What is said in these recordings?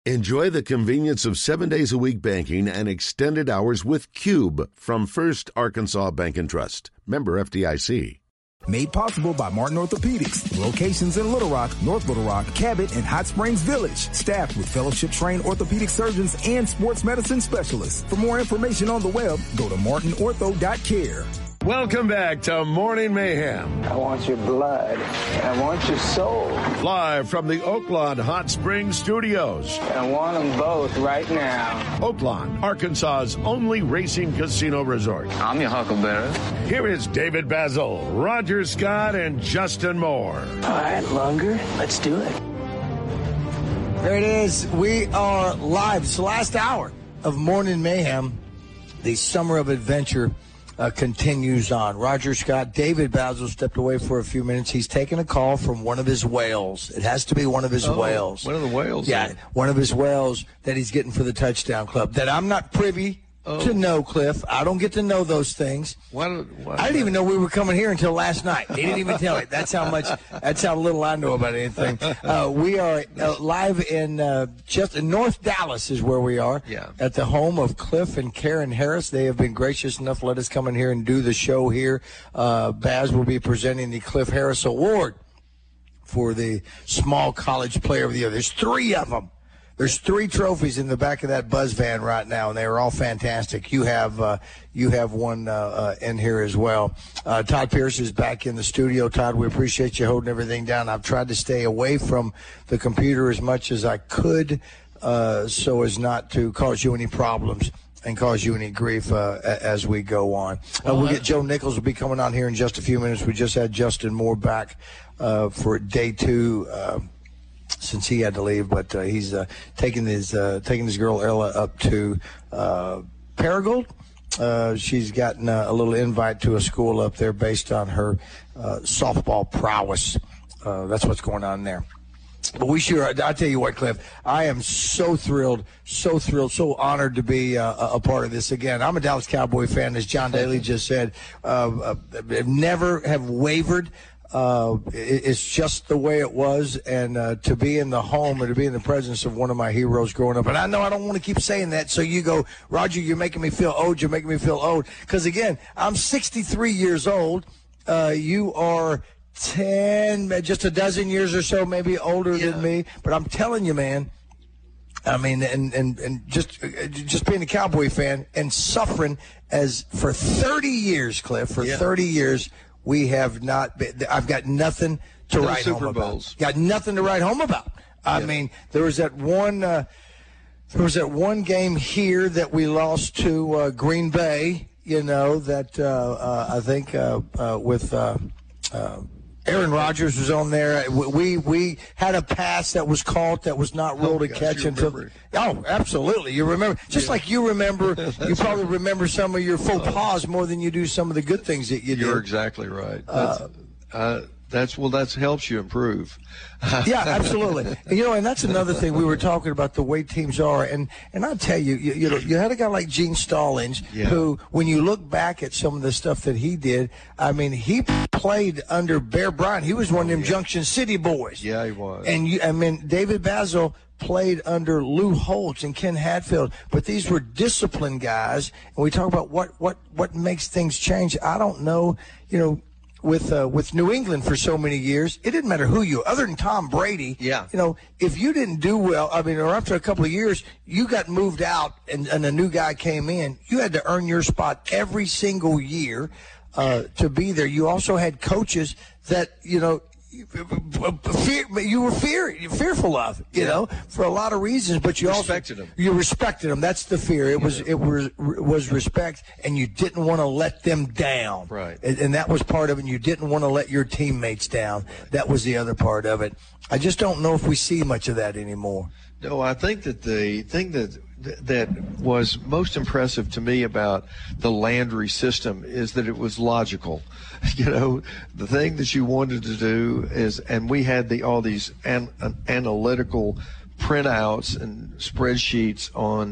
Enjoy the convenience of 7 days a week banking and extended hours with Cube from First Arkansas Bank and Trust. Member FDIC. Made possible by Martin Orthopedics. Locations in Little Rock, North Little Rock, Cabot, and Hot Springs Village. Staffed with fellowship-trained orthopedic surgeons and sports medicine specialists. For more information on the web, go to martinortho.care. Welcome back to Morning Mayhem. I want your blood. I want your soul. Live from the Oaklawn Hot Springs Studios. I want them both right now. Oaklawn, Arkansas's only racing casino resort. I'm your huckleberry. Here is David Basil, Roger Scott, and Justin Moore. All right, Lunger, let's do it. There it is. We are live. It's the last hour of Morning Mayhem. The summer of adventure continues on. Roger Scott, David Basil stepped away for a few minutes. He's taking a call from one of his whales. It has to be one of his whales. One of the whales? Yeah, one of his whales that he's getting for the Touchdown Club that I'm not privy to know, Cliff. I don't get to know those things. Why I didn't even know we were coming here until last night. He didn't even tell me. That's how little I know about anything. We are live in just in North Dallas is where we are. Yeah. At the home of Cliff and Karen Harris. They have been gracious enough to let us come in here and do the show here. Baz will be presenting the Cliff Harris Award for the Small College Player of the Year. There's 3 of them. There's 3 trophies in the back of that buzz van right now, and they are all fantastic. You have one in here as well. Todd Pierce is back in the studio. Todd, we appreciate you holding everything down. I've tried to stay away from the computer as much as I could so as not to cause you any problems and cause you any grief as we go on. We'll get Joe Nichols will be coming on here in just a few minutes. We just had Justin Moore back for day 2. Since he had to leave, but he's taking his girl Ella up to Paragould. She's gotten a little invite to a school up there based on her softball prowess. That's what's going on there. But I tell you what, Cliff, I am so thrilled, so honored to be a part of this again. I'm a Dallas Cowboy fan, as John Daly just said. Never have wavered. It's just the way it was, and to be in the home and to be in the presence of one of my heroes growing up. And I know I don't want to keep saying that, so you go, Roger, you're making me feel old. You're making me feel old. Because, again, I'm 63 years old. You are 10, just a dozen years or so maybe older than me. But I'm telling you, man, I mean, and just being a Cowboy fan and suffering as for 30 years, Cliff, 30 years, we have not been. I've got nothing to write home about. Got nothing to write home about. I mean, there was that one game here that we lost to Green Bay. You know that I think with Aaron Rodgers was on there. We had a pass that was caught that was not ruled a catch until. Oh, absolutely. You remember, just like you remember, you probably remember some of your faux pas more than you do some of the good things that you did. You're exactly right. That helps you improve. Yeah, absolutely. And that's another thing we were talking about, the way teams are. And I'll tell you, you had a guy like Gene Stallings who, when you look back at some of the stuff that he did, I mean, he played under Bear Bryant. He was one of them Junction City boys. Yeah, he was. And David Basil played under Lou Holtz and Ken Hadfield, but these were disciplined guys. And we talk about what makes things change. I don't know, with New England for so many years, it didn't matter who you, other than Tom Brady. Yeah. If you didn't do well, or after a couple of years, you got moved out and a new guy came in, you had to earn your spot every single year to be there. You also had coaches that, you were fearful of, for a lot of reasons, but you respected them. You respected them. That's the fear. It was respect, and you didn't want to let them down. Right. And that was part of it. And you didn't want to let your teammates down. Right. That was the other part of it. I just don't know if we see much of that anymore. No, I think that the thing that was most impressive to me about the Landry system is that it was logical. The thing that you wanted to do is, and we had all these analytical printouts and spreadsheets on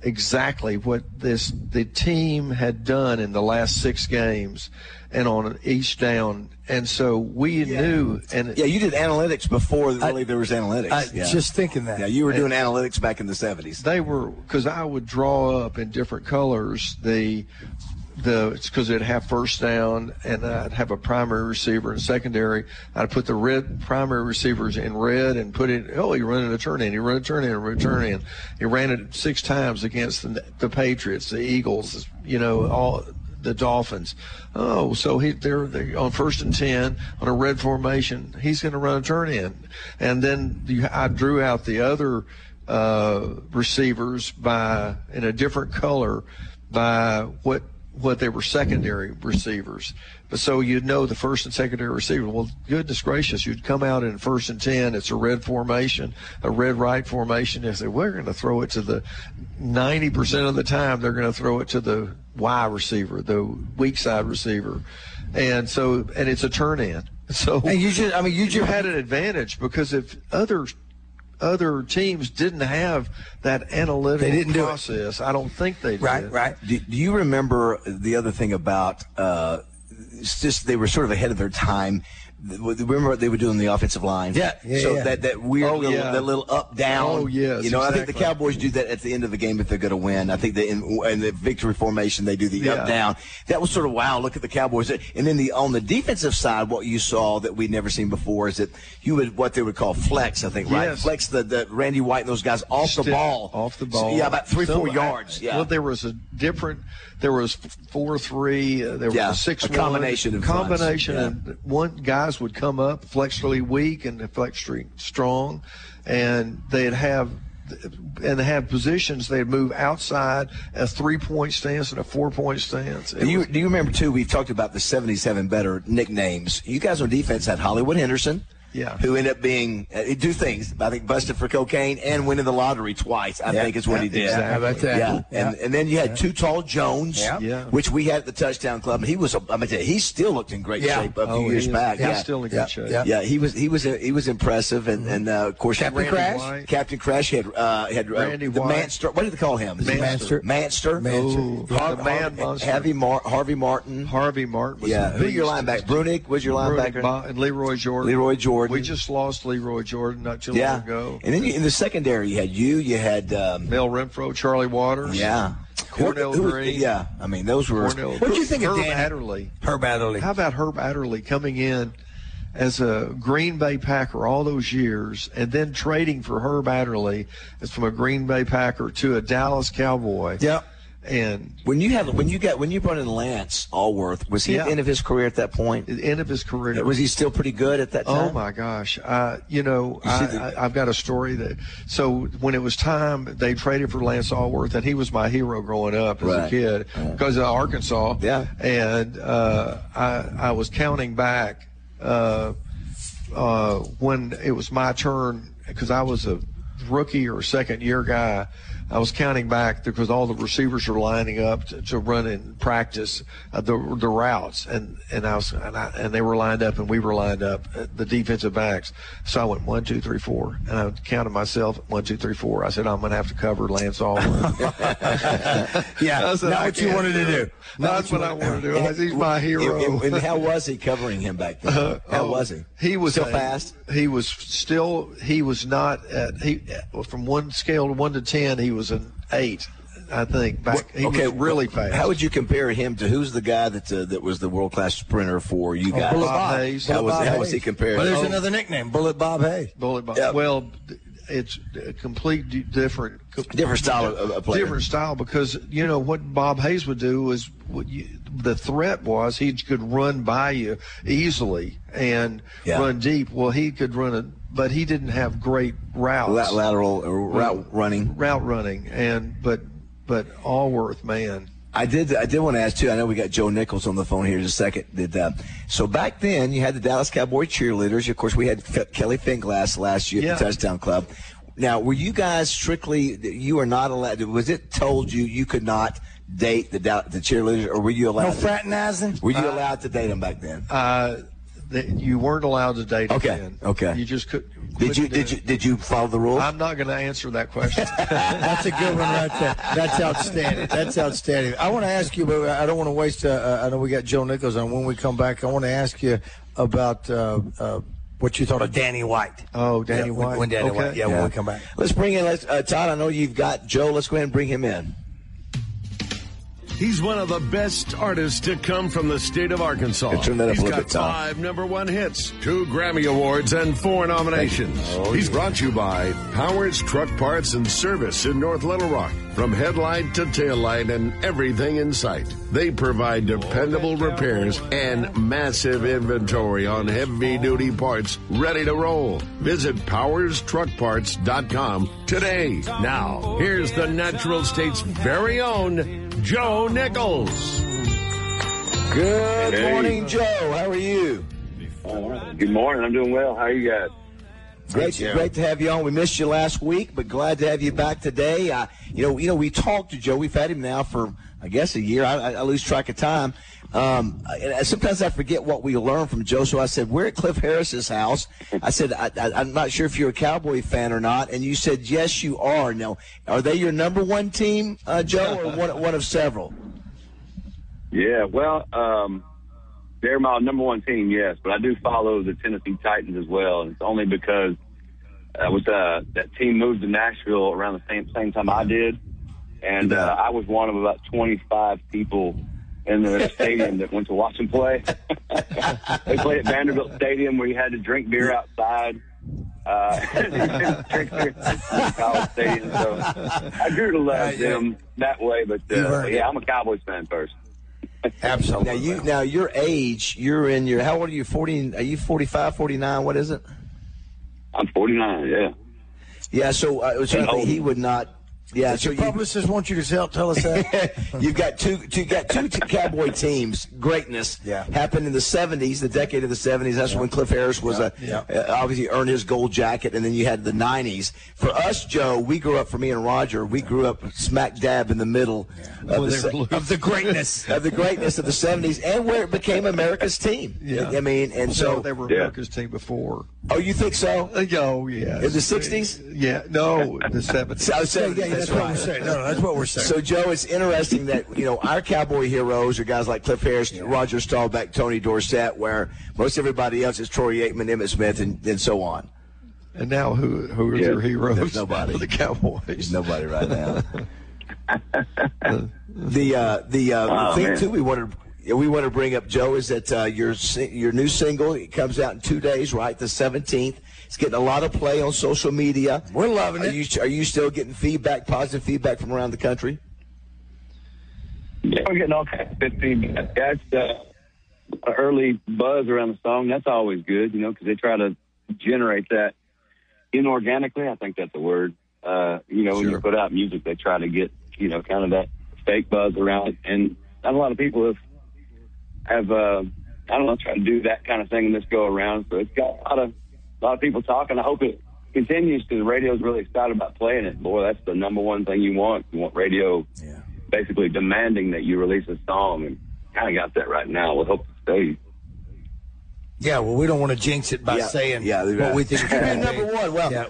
exactly what the team had done in the last 6 games and on each down. And so we knew. And you did analytics before really there was analytics. Just thinking that. Yeah, you were doing analytics back in the 70s. They were, because I would draw up in different colors it's because it'd have first down, and I'd have a primary receiver and secondary. I'd put the red primary receivers in red and put it. Oh, he running a turn in. He ran a turn in. Return in. He ran it 6 times against the Patriots, the Eagles. All the Dolphins. Oh, so they're on 1st and 10 on a red formation. He's going to run a turn in, and then I drew out the other receivers in a different color by what they were secondary receivers. But so you'd know the first and secondary receiver. Well, goodness gracious, you'd come out in 1st and 10. It's a red formation, a red right formation. They say, we're going to throw it to the 90% of the time. They're going to throw it to the Y receiver, the weak side receiver. And it's a turn in. So and you had an advantage, because if other teams didn't have that analytical process, I don't think they did. Right. Do you remember the other thing about it's just they were sort of ahead of their time? Remember what they would do on the offensive line? Yeah. That weird that little up down. Oh yes. I think the Cowboys do that at the end of the game if they're going to win. I think in the victory formation they do the up down. That was sort of wow. Look at the Cowboys. And then on the defensive side, what you saw that we'd never seen before is that what they would call flex. I think right. Yes. Flex the Randy White and those guys off the ball. So, about 3-4 yards. Yeah. Well, there was 4-3. There was a 6-1 combination. And one guys would come up flexually weak and flexually strong, and they have positions. They'd move outside a 3-point stance and a 4-point stance. Do you remember too? We've talked about the 77 better nicknames. You guys on defense had Hollywood Henderson. Yeah. Who ended up being do things. I think busted for cocaine and winning the lottery twice. I think is what he did. Exactly. How about that? Yeah. And then you had Too Tall Jones, which we had at the Touchdown Club. And he still looked in great shape a few years back. He's still in good shape. Yeah, he was impressive. And of course Captain Crash had Randy the White. Manster. What did they call him? Manster. Harvey Martin. Harvey Martin was who your linebacker? Brunick was your linebacker. And Leroy Jordan. Jordan. We just lost Leroy Jordan not too long ago. And then in the secondary, you had Mel Renfro, Charlie Waters. Yeah. Cornell Green. Yeah. I mean, those were. What do you think of Dan Adderley? Herb Adderley. How about Herb Adderley coming in as a Green Bay Packer all those years, and then trading for Herb Adderley as from a Green Bay Packer to a Dallas Cowboy? Yeah. And when you brought in Lance Allworth, was he at the end of his career at that point? The end of his career. Was he still pretty good at that time? Oh my gosh! I've got a story so when it was time, they traded for Lance Allworth, and he was my hero growing up as a kid because of Arkansas. Yeah. And I was counting back when it was my turn, because I was a rookie or second year guy. I was counting back because all the receivers were lining up to run in practice the routes, and they were lined up, and we were lined up, the defensive backs. So I went 1, 2, 3, 4, and I counted myself 1, 2, 3, 4. I said I'm going to have to cover Lance Allworth. Not what you wanted to do. That's what I wanted to do. He's my hero. And how was he covering him back then? How was he? He was still fast. He was not from one scale to 1 to 10. He was an 8, I think. He was really fast. How would you compare him to who's the guy that was the world class sprinter for you guys? Bullet Bob Hayes. How was he compared? Well, there's another nickname, Bullet Bob Hayes. Bullet Bob. Yep. Well, it's a complete different style of player. Different style, because what Bob Hayes would do was the threat was he could run by you easily and run deep. Well, he could run but he didn't have great routes. Route running, but Allworth, man. I did want to ask too. I know we got Joe Nichols on the phone here in a second. So back then you had the Dallas Cowboy cheerleaders. Of course, we had Kelly Finglass last year at the Touchdown Club. Now, were you guys strictly? You are not allowed. Was it told you could not date the cheerleaders, or were you allowed? No fraternizing. Were you allowed to date them back then? You weren't allowed to date Okay. again. Okay. You just couldn't. Did you follow the rules? I'm not going to answer that question. That's a good one right there. That's outstanding. That's outstanding. I want to ask you, but I don't want to waste. I know we got Joe Nichols on. When we come back, I want to ask you about what you thought of Danny White. Oh, Danny White. When Danny White. Yeah, when we come back. Let's bring in Todd. I know you've got Joe. Let's go ahead and bring him in. He's one of the best artists to come from the state of Arkansas. Turn that up He's a little got bit, Tom. 5 #1 hits, 2 Grammy Awards, and 4 nominations. He's brought to you by Howard's Truck Parts and Service in North Little Rock. From headlight to taillight and everything in sight, they provide dependable repairs and massive inventory on heavy-duty parts ready to roll. Visit powerstruckparts.com today. Now, here's the Natural State's very own Joe Nichols. Good morning, Joe. How are you? Good morning. I'm doing well. How are you guys? Great to have you on. We missed you last week, but glad to have you back today. We talked to Joe. We've had him now for, I guess, a year. I lose track of time. Sometimes I forget what we learned from Joe. So I said, we're at Cliff Harris's house. I said, I'm not sure if you're a Cowboy fan or not. And you said, yes, you are. Now, are they your number one team, Joe, or one of several? Yeah, well, they're my number one team, yes. But I do follow the Tennessee Titans as well. And it's only because that team moved to Nashville around the same time I did. And I was one of about 25 people in the stadium that went to watch them play. They played at Vanderbilt Stadium where you had to drink beer outside. Drink beer in the college stadium. So I grew to love them that way. But I'm a Cowboys fan first. Absolutely. Now your age, you're in your, how old are you? 40? Are you 45, 49? What is it? I'm 49. Yeah. Yeah. So he would not. Yeah, so your publicist wants you to tell us that. You've got two Cowboy teams. Greatness happened in the 70s, the decade of the 70s. That's when Cliff Harris was obviously earned his gold jacket, and then you had the 90s. For us, Joe, we grew up. For me and Roger, we grew up smack dab in the middle of the greatness of the 70s, and where it became America's team. Yeah, I mean, and so they were America's team before. Oh, you think so? Oh, yeah. In the 60s? Yeah, no, the 70s. That's what we're saying. No, that's what we're saying. So, Joe, it's interesting that, our Cowboy heroes are guys like Cliff Harris, Roger Staubach, Tony Dorsett, where most everybody else is Troy Aikman, Emmitt Smith, and so on. And now who are your heroes? There's nobody. For the Cowboys. There's nobody right now. The thing, too, we want to bring up, Joe, is that your new single, it comes out in 2 days, right, the 17th. It's getting a lot of play on social media. We're loving it. Are you still getting positive feedback from around the country? Yeah, we're getting all kinds of good feedback. That's early buzz around the song. That's always good, because they try to generate that inorganically. I think that's a word. When you put out music, they try to get, kind of that fake buzz around it. And not a lot of people have tried to do that kind of thing in this go around. So it's got a lot of people talking. I hope it continues because the radio's really excited about playing it. Boy, that's the number one thing you want. You want radio basically demanding that you release a song, and kind of got that right now. We'll hope to stay. Yeah, well, we don't want to jinx it by saying what we think is going to be number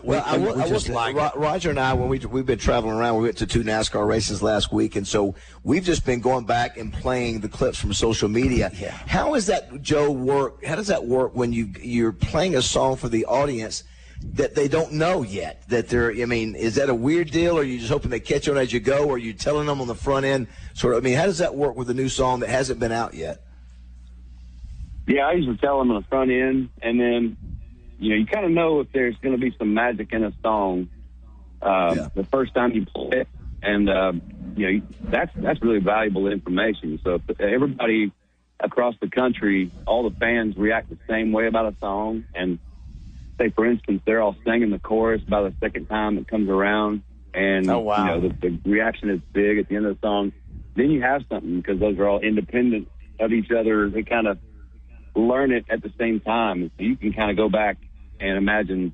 one. Roger and I, when we've been traveling around, we went to 2 NASCAR races last week, and so we've just been going back and playing the clips from social media. Yeah. How does that, Joe, work? How does that work when you're playing a song for the audience that they don't know yet? Is that a weird deal, or are you just hoping they catch on as you go, or are you telling them on the front end? How does that work with a new song that hasn't been out yet? Yeah, I usually tell them on the front end, and then, you kind of know if there's going to be some magic in a song the first time you play it, and that's really valuable information. So if everybody across the country, all the fans react the same way about a song, and say, for instance, they're all singing the chorus by the second time it comes around, and the reaction is big at the end of the song, then you have something, because those are all independent of each other. They kind of learn it at the same time. So you can kind of go back and imagine,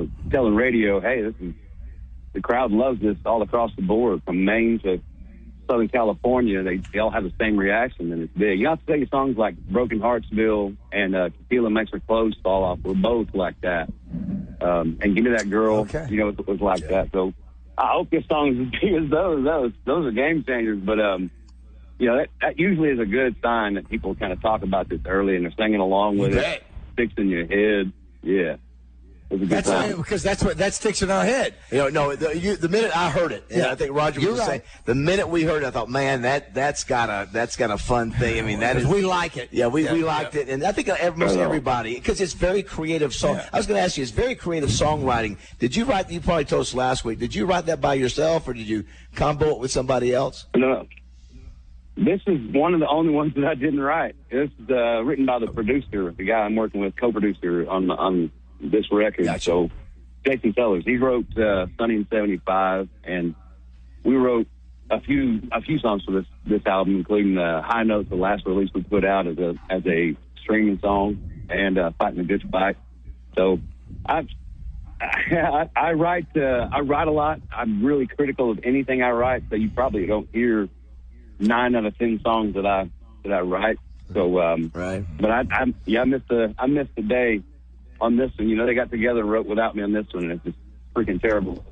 telling radio, hey, the crowd loves this all across the board, from Maine to Southern California, they all have the same reaction, and it's big. You have to take songs like Broken Heartsville and Tequila Makes Her Clothes Fall Off were both like that. And Give Me That Girl, it was like that. So I hope this song is as big as those. Those are game changers. But, that usually is a good sign that people kind of talk about this early and they're singing along with it, sticks in your head. Yeah. Because that sticks in our head. The minute I heard it, I think Roger was saying, the minute we heard it, I thought, man, that's got a fun thing. I mean, we like it. Yeah, we liked it, and I think most everybody, because it's very creative song. I was going to ask you, it's very creative songwriting. Did you write? You probably told us last week. Did you write that by yourself, or did you combo it with somebody else? No. This is one of the only ones that I didn't write. This is written by the producer, the guy I'm working with, co-producer on this record. Gotcha. So Jason Sellers, he wrote Sunny in 75, and we wrote a few songs for this album, including High Notes, the last release we put out as a streaming song, and Fighting the Good Fight. So I write a lot. I'm really critical of anything I write, so you probably don't hear 9 out of 10 songs that I write. So right. But I missed the day on this one. They got together and wrote without me on this one, and it's just freaking terrible.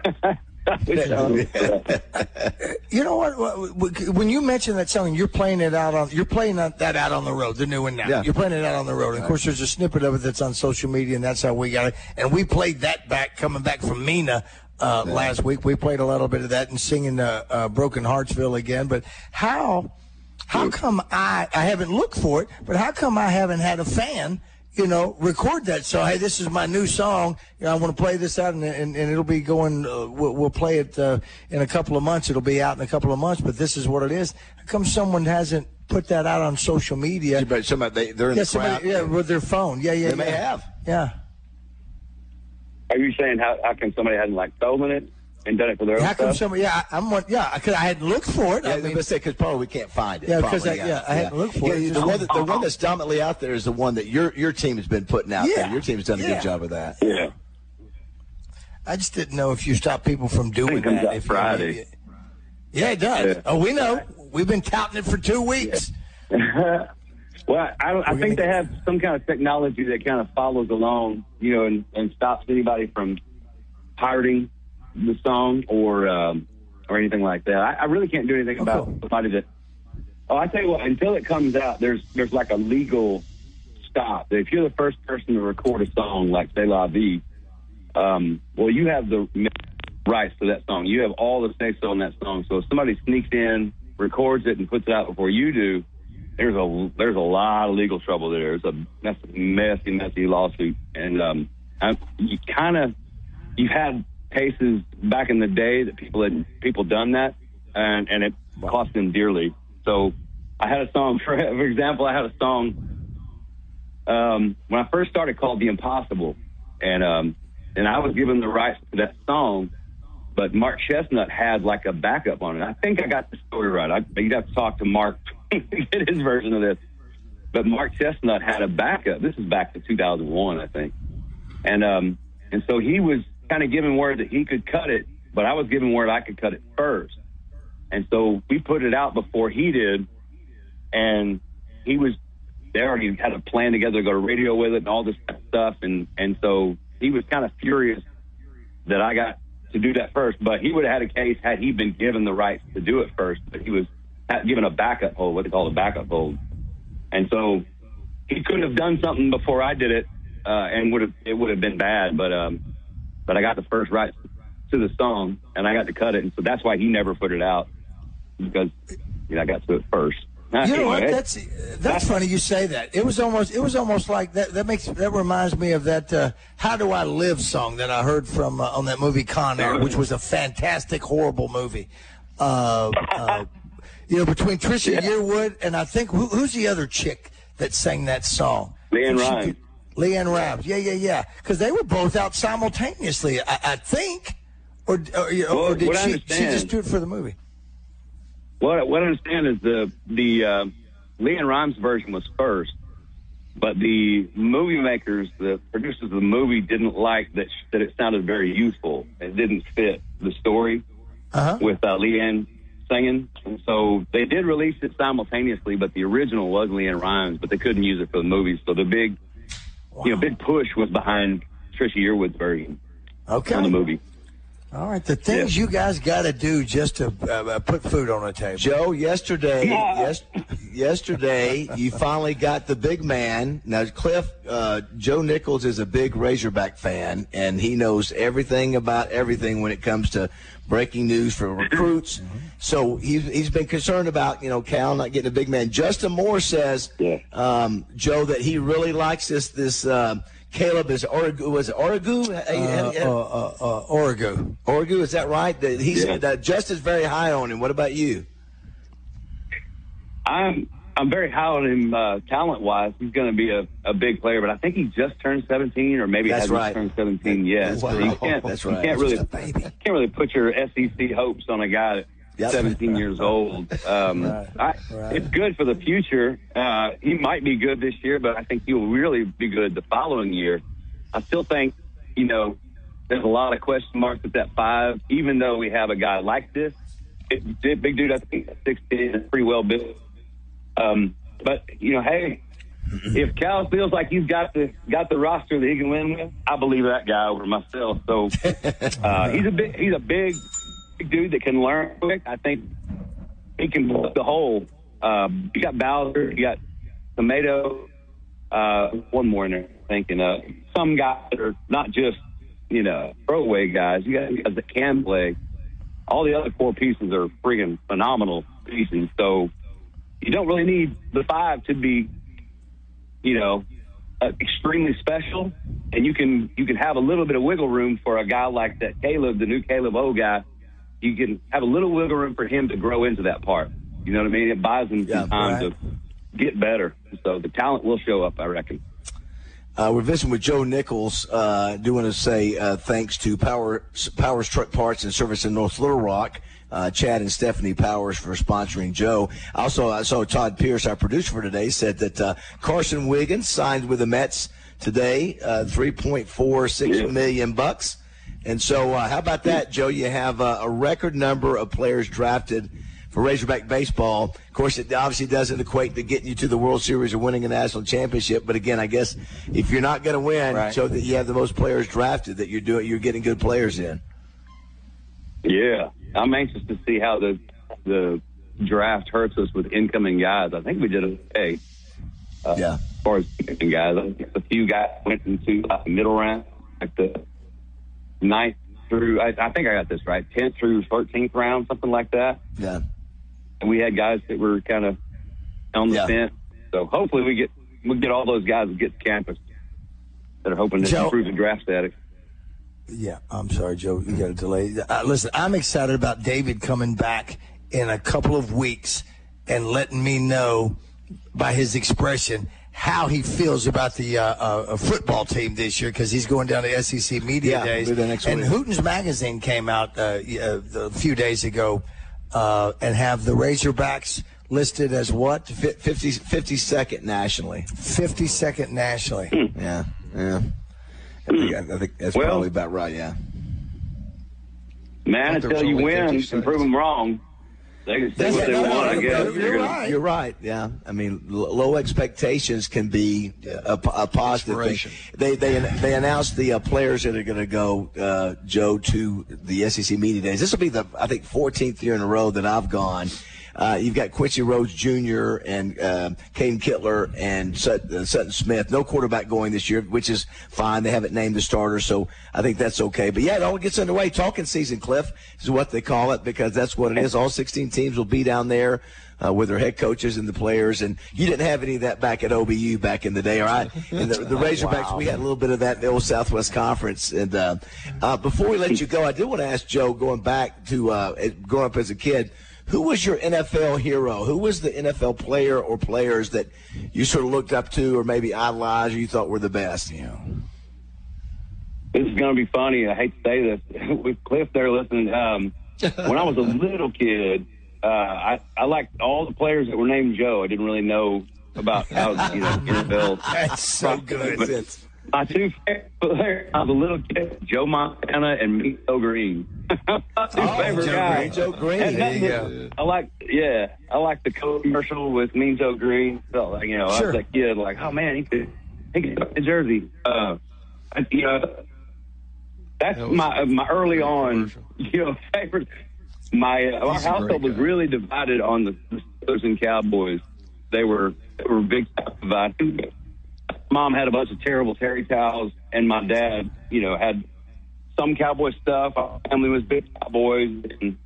You know what? When you mention that song, you're playing that out on the road, the new one now. Yeah. You're playing it out on the road. And of course, there's a snippet of it that's on social media, and that's how we got it. And we played that coming back from Mina last week. We played a little bit of that and singing Broken Heartsville again. But how come I haven't looked for it, but how come I haven't had a fan record that? So, hey, this is my new song. I want to play this out, and it'll be going. We'll play it in a couple of months. It'll be out in a couple of months. But this is what it is. How come someone hasn't put that out on social media? They're in the crowd. With their phone. Yeah. They may have. Yeah. Are you saying how come somebody hadn't stolen it and done it for their own stuff? How come somebody? because I hadn't looked for it. Yeah, let's say because probably we can't find it. Yeah, because I hadn't looked for it. The one that's dominantly out there is the one that your team has been putting out there. Your team's done a good job of that. Yeah. I just didn't know if you stopped people from doing that. It comes out Friday. Yeah, it does. Yeah. Oh, we know. We've been touting it for 2 weeks. Yeah. Well, I think they have some kind of technology that kind of follows along, and stops anybody from pirating the song or anything like that. I really can't do anything about somebody that. Oh, I tell you what, until it comes out, there's like a legal stop. If you're the first person to record a song like C'est La Vie, well, you have the rights to that song. You have all the say-so on that song. So if somebody sneaks in, records it, and puts it out before you do, there's a lot of legal trouble there. That's a messy lawsuit, and you've had cases back in the day that people done that, and it cost them dearly. So I had a song, for example, when I first started, called The Impossible, and I was given the rights to that song, but Mark Chestnut had a backup on it. I think I got the story right. You'd have to talk to Mark to get his version of this. But Mark Chestnut had a backup. This is back to 2001, I think. And so he was kind of given word that he could cut it, but I was given word I could cut it first. And so we put it out before he did, and they already had a plan together to go to radio with it and all this stuff. And so he was kind of furious that I got to do that first, but he would have had a case had he been given the rights to do it first, but he was given a backup hold, what they call a backup hold. And so he couldn't have done something before I did it, and it would have been bad, but I got the first rights to the song, and I got to cut it, and so that's why he never put it out, because I got to it first. You know what? That's funny you say that. It was almost like that. That reminds me of that "How Do I Live" song that I heard from on that movie Con Air, which was a fantastic, horrible movie. Between Trisha Yearwood and I think who's the other chick that sang that song? LeAnn Rimes. LeAnn Rimes. Yeah. Because they were both out simultaneously, I think, or did she just do it for the movie? What I understand is the LeAnn Rimes version was first, but the movie makers, the producers of the movie, didn't like that it sounded very youthful. It didn't fit the story with LeAnn. singing. And so they did release it simultaneously, but the original was LeAnn Rimes, but they couldn't use it for the movie. So the big, big push was behind Trisha Yearwood's version on the movie. All right, the things you guys got to do just to put food on the table. Joe, yesterday, you finally got the big man. Now, Cliff, Joe Nichols is a big Razorback fan, and he knows everything about everything when it comes to breaking news for recruits. So he's been concerned about, Cal not getting a big man. Justin Moore says, Joe, that he really likes this Caleb is Origu. Was it Origu? Origu. Origu, is that right? That Justin's very high on him. What about you? I'm very high on him talent-wise. He's going to be a big player, but I think he just turned 17, or maybe hasn't turned 17 yet. Wow. You can't really put your SEC hopes on a guy that's 17 years old. It's good for the future. He might be good this year, but I think he will really be good the following year. I still think, there's a lot of question marks at that 5, even though we have a guy like this. Big dude, I think 16 is pretty well built. But hey, if Cal feels like he's got the roster that he can win with, I believe that guy over myself. So he's a big dude that can learn quick. I think he can blow the hole. You got Bowser, you got Tomato, one more in there. Thinking some guys that are not just throwaway guys. You got guys that can play. All the other 4 pieces are friggin' phenomenal pieces. So you don't really need the 5 to be, extremely special, and you can have a little bit of wiggle room for a guy like that Caleb, the new Caleb O guy. You can have a little wiggle room for him to grow into that part. You know what I mean? It buys him some time to get better. So the talent will show up, I reckon. We're visiting with Joe Nichols. Do want to say thanks to Powers Truck Parts and Service in North Little Rock, Chad and Stephanie Powers for sponsoring Joe. Also, I saw Todd Pierce, our producer for today, said that Carson Wiggins signed with the Mets today, $3.46 million bucks. And so how about that, Joe? You have a record number of players drafted for Razorback baseball. Of course, it obviously doesn't equate to getting you to the World Series or winning a national championship. But again, I guess if you're not going to win, show that you have the most players drafted, that you're getting good players in. Yeah, I'm anxious to see how the draft hurts us with incoming guys. I think we did okay. As far as incoming guys, I think a few guys went into the middle round, like the 9th through, I think I got this right, 10th through 13th round, something like that. Yeah. And we had guys that were kind of on the fence. So hopefully we'll get all those guys that get to campus that are hoping to improve the draft status. Yeah, I'm sorry, Joe. You got a delay. Listen, I'm excited about David coming back in a couple of weeks and letting me know by his expression how he feels about the football team this year, because he's going down to SEC Media Days. And Hooten's Magazine came out a few days ago and have the Razorbacks listed as what? 52nd nationally. 52nd nationally. Yeah. I think that's probably about right, Man, until you win and prove them wrong, they can say what they want, I guess. You're right. Yeah. I mean, low expectations can be a positive thing. They announced the players that are going to go, Joe, to the SEC Media Days. This will be the, I think, 14th year in a row that I've gone. You've got Quincy Rhodes Jr. and Caden Kittler and Sutton Smith. No quarterback going this year, which is fine. They haven't named the starter, so I think that's okay. But, it all gets underway. Talking season, Cliff, is what they call it, because that's what it is. All 16 teams will be down there with their head coaches and the players. And you didn't have any of that back at OBU back in the day, all right? And the Razorbacks, we had a little bit of that in the old Southwest Conference. And before we let you go, I do want to ask Joe, going back to growing up as a kid, who was your NFL hero? Who was the NFL player or players that you sort of looked up to or maybe idolized or you thought were the best? This is going to be funny. I hate to say this. With Cliff there listening, when I was a little kid, I liked all the players that were named Joe. I didn't really know about how, NFL. That's so good. My two favorite players, I was a little kid, Joe Montana and Mean Green. My two favorite guys. Joe Green. There you go. I like the commercial with Mean Joe Green. Felt like, I was that kid, like, oh man, he could a jersey. That's my early on, favorite. Our household was really divided on the Steelers and Cowboys. They were big divided. Mom had a bunch of terrible terry towels, and my dad, had some Cowboy stuff. Our family was big Cowboys, and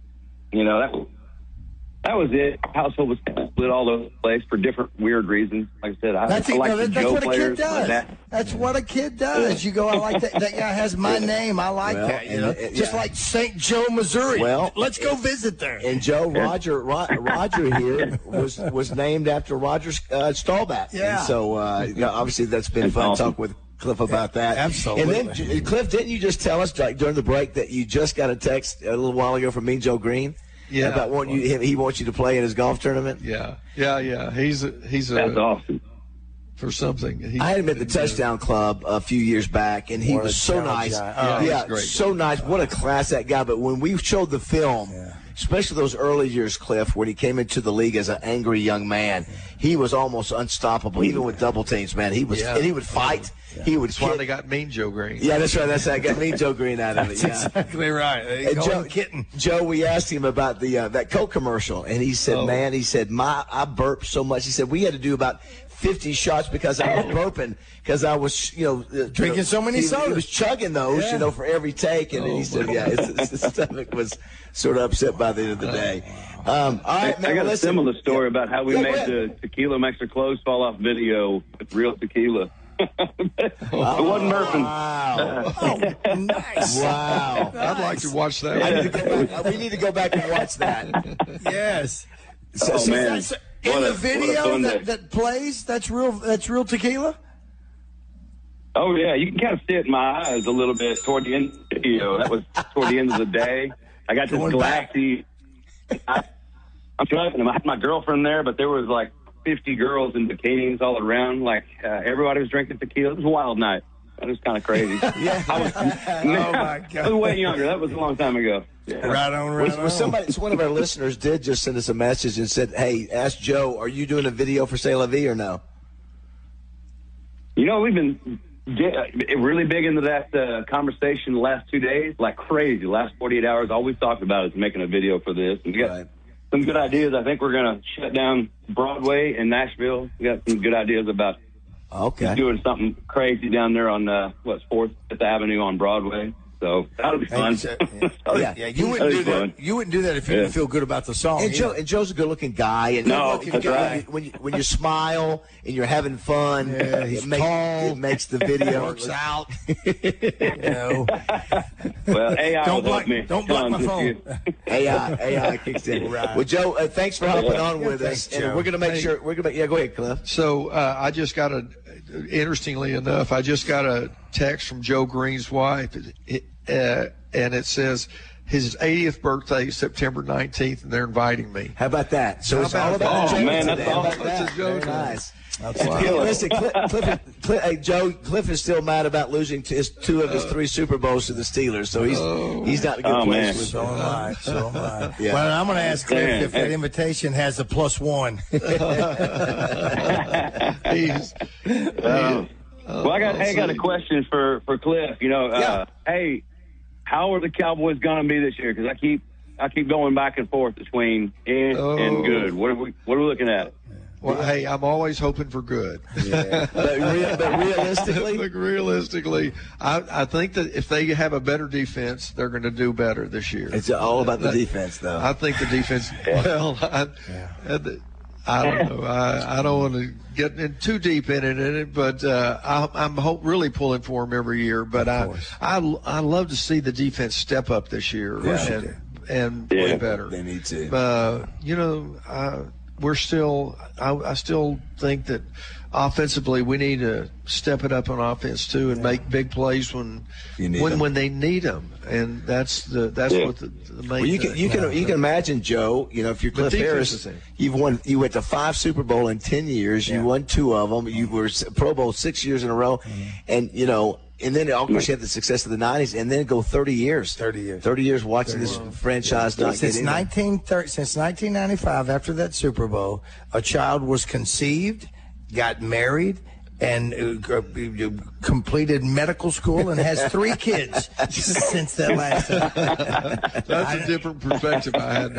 that was it. Our household was split all over the place for different weird reasons. Like I said, I like the Joe what players. A kid does. That's what a kid does. You go, I like that. That guy has my name. I like that. Just like St. Joe, Missouri. Well, let's go visit there. And Joe, Roger here was named after Roger Staubach. Yeah. And so obviously that's been fun to talk with Cliff about that. Absolutely. And then Cliff, didn't you just tell us during the break that you just got a text a little while ago from Mean Joe Green? Yeah, about he wants you to play in his golf tournament. Yeah. He's that's awesome. For something. I had him at the Touchdown Club a few years back, and he was so nice. So nice. What a class that guy. But when we showed the film, especially those early years, Cliff, when he came into the league as an angry young man, he was almost unstoppable, even with double teams. Man, he was, and he would fight. Yeah. He would. That's why they got Mean Joe Green. Yeah, that's right. That's how I got Mean Joe Green out of it. That's exactly right. And Joe, we asked him about that Coke commercial, and he said, "Man, I burped so much." He said we had to do about 50 shots because I was burping because I was, drinking so many sodas. He was chugging those, for every take, and then he said, his stomach was sort of upset by the end of the day. All right, man, I got a similar story about how we made the Tequila Makes Her Clothes Fall Off video with real tequila. It wasn't burping. Wow. Nice. Wow. I'd like to watch that. We need to go back and watch that. Yes. Man. In the video that plays, that's real tequila? Oh, yeah. You can kind of see it in my eyes a little bit toward the end of the video. That was toward the end of the day. I got this glassy. I'm driving. I had my girlfriend there, but there was like 50 girls in bikinis all around. Like everybody was drinking tequila. It was a wild night. It was kind of crazy. Yeah. Oh, my God. I was way younger. That was a long time ago. Yeah. Right on. Somebody, one of our listeners did just send us a message and said, "Hey, ask Joe, are you doing a video for C'est La Vie or no?" We've been really big into that conversation the last 2 days, like crazy. The last 48 hours, all we've talked about is making a video for this. And we got some good ideas. I think we're going to shut down Broadway in Nashville. We got some good ideas about doing something crazy down there on 4th, 5th Avenue on Broadway. So that'll be fun. You wouldn't do that. You wouldn't do that if you didn't feel good about the song. And Joe's a good-looking guy. And that's right. When you smile and you're having fun, it makes the video works out. Well, AI don't block my phone. AI kicks in. Right. Well, Joe, thanks for hopping on with us. And we're going to make sure go ahead, Cliff. So I just got interestingly enough, I just got a text from Joe Green's wife, and it says his 80th birthday, September 19th, and they're inviting me. How about that? So it's all about Joe. Man, that's awesome. That's very nice. Listen, Cliff is still mad about losing two of his 3 Super Bowls to the Steelers, so he's not in a good place. With so am I. Yeah. Well, I'm going to ask Cliff if that invitation has a +1. Well, I got a question for Cliff. Hey, how are the Cowboys going to be this year? Because I keep going back and forth between and good. What are we looking at? Well, hey, I'm always hoping for good. Yeah. But realistically, I think that if they have a better defense, they're going to do better this year. It's all about the defense, though. I think the defense. Well, I don't know. I don't want to get in too deep in it, but I'm really pulling for them every year. But I love to see the defense step up this year and play better. They need to. We're still. I still think that offensively, we need to step it up on offense too and make big plays when they need them. And that's what the main thing. You can imagine, Joe. If you're Cliff Harris, you went to 5 Super Bowl in 10 years. You won 2 of them. You were Pro Bowl 6 years in a row, and and then of course you had the success of the '90s, and then go 30 years. 30 years watching this franchise not get since 1995. After that Super Bowl, a child was conceived, got married, and completed medical school and has 3 kids since that last time. That's a different perspective I had.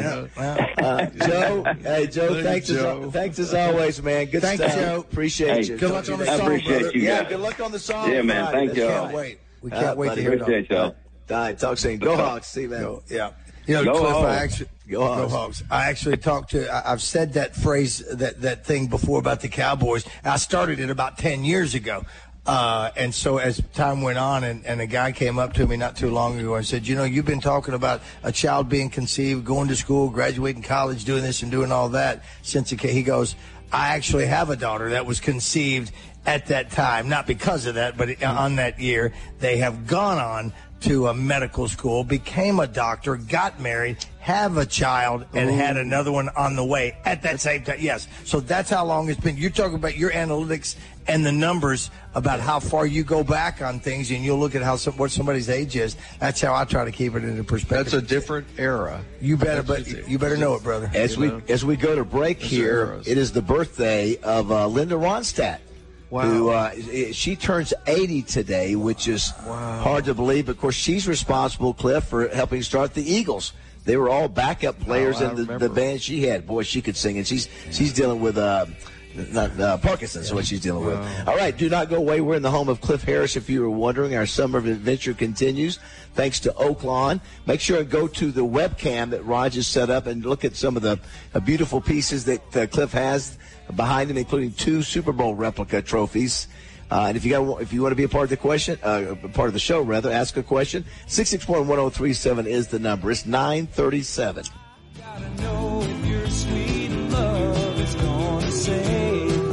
Joe, thanks as always, man. Good stuff. Thanks, Joe. Appreciate you. Good luck on the song, brother. Good luck on the song. Yeah, man. Thank you. We can't wait to hear it. Appreciate y'all. All right, talk soon. Go Hawks. See you, man. Cliff, Go Hogs. I actually I've said that phrase, that thing before about the Cowboys. I started it about 10 years ago. And so as time went on, and a guy came up to me not too long ago and said, you've been talking about a child being conceived, going to school, graduating college, doing this and doing all that since he goes, I actually have a daughter that was conceived at that time, not because of that, but on that year. They have gone on to a medical school, became a doctor, got married, have a child, and had another one on the way at that same time. Yes. So that's how long it's been. You're talking about your analytics and the numbers about how far you go back on things, and you'll look at what somebody's age is. That's how I try to keep it into perspective. That's a different era. You better know it, brother. As we go to break here, it is the birthday of Linda Ronstadt. Wow. Who she turns 80 today, which is hard to believe. Of course, she's responsible, Cliff, for helping start the Eagles. They were all backup players in the band she had. Boy, she could sing, and she's dealing with Parkinson's. What she's dealing with. All right, do not go away. We're in the home of Cliff Harris. If you were wondering, our summer of adventure continues thanks to Oaklawn. Make sure and go to the webcam that Raj has set up and look at some of the beautiful pieces that Cliff has behind him, including 2 Super Bowl replica trophies. And if you want to be a part of the show, ask a question. 661-1037 is the number. It's 9:37. Gotta know if your sweet love is gonna save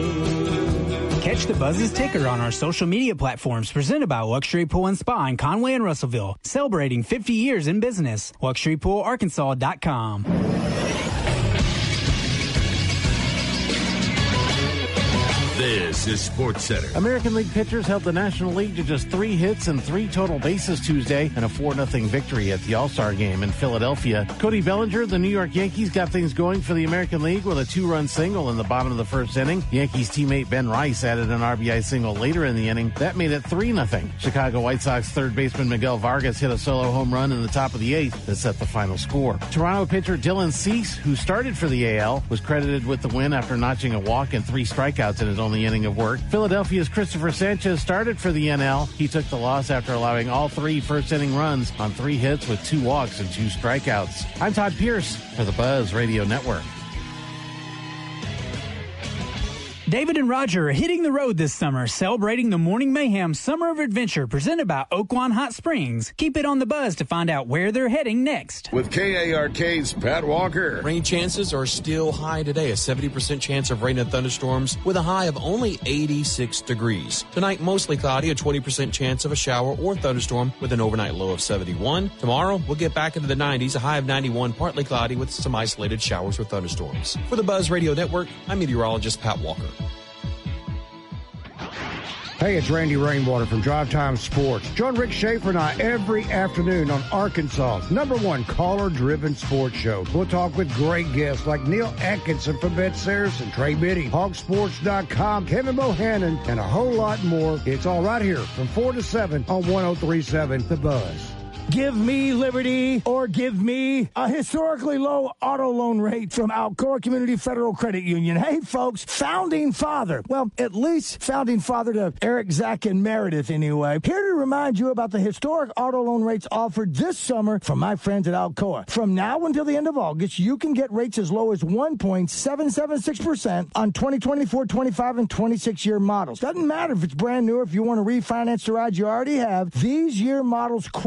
me. Catch the Buzz's ticker on our social media platforms, presented by Luxury Pool and Spa in Conway and Russellville, celebrating 50 years in business. LuxuryPoolArkansas.com. This is SportsCenter. American League pitchers held the National League to just 3 hits and 3 total bases Tuesday in a 4-0 victory at the All-Star Game in Philadelphia. Cody Bellinger, the New York Yankees, got things going for the American League with a 2-run single in the bottom of the first inning. Yankees teammate Ben Rice added an RBI single later in the inning. That made it 3-0. Chicago White Sox third baseman Miguel Vargas hit a solo home run in the top of the 8th that set the final score. Toronto pitcher Dylan Cease, who started for the AL, was credited with the win after notching a walk and 3 strikeouts in his only inning of work. Philadelphia's Christopher Sanchez started for the NL. He took the loss after allowing all 3 first-inning runs on 3 hits with 2 walks and 2 strikeouts. I'm Todd Pierce for the Buzz Radio Network. David and Roger are hitting the road this summer, celebrating the Morning Mayhem Summer of Adventure presented by Oaklawn Hot Springs. Keep it on the buzz to find out where they're heading next. With KARK's Pat Walker. Rain chances are still high today, a 70% chance of rain and thunderstorms with a high of only 86 degrees. Tonight, mostly cloudy, a 20% chance of a shower or thunderstorm with an overnight low of 71. Tomorrow, we'll get back into the 90s, a high of 91, partly cloudy with some isolated showers or thunderstorms. For the Buzz Radio Network, I'm meteorologist Pat Walker. Hey, it's Randy Rainwater from Drive Time Sports. Join Rick Schaefer and I every afternoon on Arkansas's #1 caller-driven sports show. We'll talk with great guests like Neil Atkinson from Bet Saracen, Trey Biddy, Hogsports.com, Kevin Bohannon, and a whole lot more. It's all right here from 4 to 7 on 103.7 The Buzz. Give me liberty or give me a historically low auto loan rate from Alcoa Community Federal Credit Union. Hey, folks, founding father. Well, at least founding father to Eric, Zach, and Meredith anyway. Here to remind you about the historic auto loan rates offered this summer from my friends at Alcoa. From now until the end of August, you can get rates as low as 1.776% on 2024, 25, and 26-year models. Doesn't matter if it's brand new or if you want to refinance the ride you already have. These year models qualify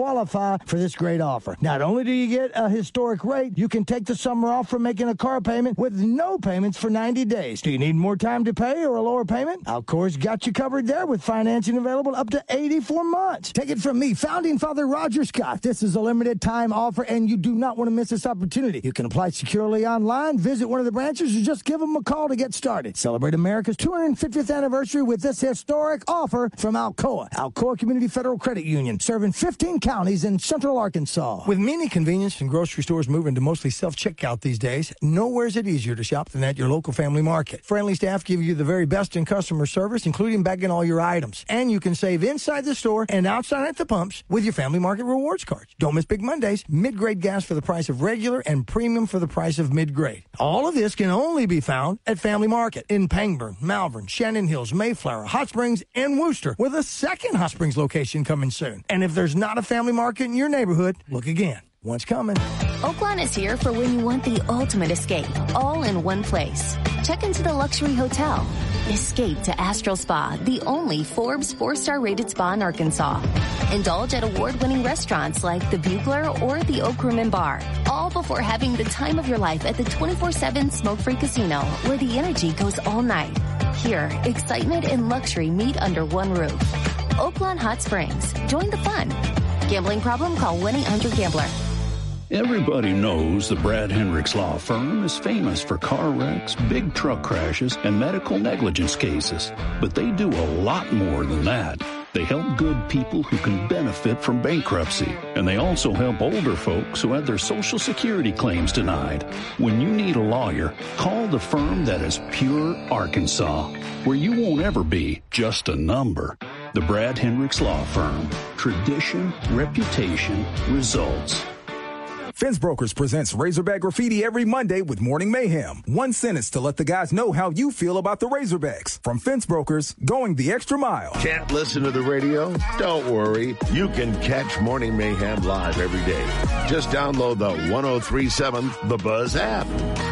apply for this great offer. Not only do you get a historic rate, you can take the summer off from making a car payment with no payments for 90 days. Do you need more time to pay or a lower payment? Alcor's got you covered there with financing available up to 84 months. Take it from me, Founding Father Roger Scott. This is a limited time offer, and you do not want to miss this opportunity. You can apply securely online, visit one of the branches, or just give them a call to get started. Celebrate America's 250th anniversary with this historic offer from Alcoa. Alcoa Community Federal Credit Union, serving 15 counties in central Arkansas. With many convenience and grocery stores moving to mostly self-checkout these days, nowhere is it easier to shop than at your local family market. Friendly staff give you the very best in customer service, including bagging all your items. And you can save inside the store and outside at the pumps with your family market rewards cards. Don't miss Big Mondays. Mid-grade gas for the price of regular and premium for the price of mid-grade. All of this can only be found at Family Market in Pangburn, Malvern, Shannon Hills, Mayflower, Hot Springs, and Wooster, with a second Hot Springs location coming soon. And if there's not a Family Market in your neighborhood, look again. One's coming. Oaklawn is here for when you want the ultimate escape, all in one place. Check into the luxury hotel. Escape to Astral Spa, the only Forbes 4-star rated spa in Arkansas. Indulge at award-winning restaurants like the Bugler or the Oak Room and Bar, all before having the time of your life at the 24/7 smoke-free casino, where the energy goes all night. Here, excitement and luxury meet under one roof. Oaklawn Hot Springs. Join the fun. Gambling problem? Call 1-800-GAMBLER. Everybody knows the Brad Hendricks Law Firm is famous for car wrecks, big truck crashes, and medical negligence cases. But they do a lot more than that. They help good people who can benefit from bankruptcy. And they also help older folks who had their Social Security claims denied. When you need a lawyer, call the firm that is pure Arkansas, where you won't ever be just a number. The Brad Hendricks Law Firm. Tradition, reputation, results. Fence Brokers presents Razorback Graffiti every Monday with Morning Mayhem. One sentence to let the guys know how you feel about the Razorbacks. From Fence Brokers, going the extra mile. Can't listen to the radio? Don't worry. You can catch Morning Mayhem live every day. Just download the 103.7 The Buzz app.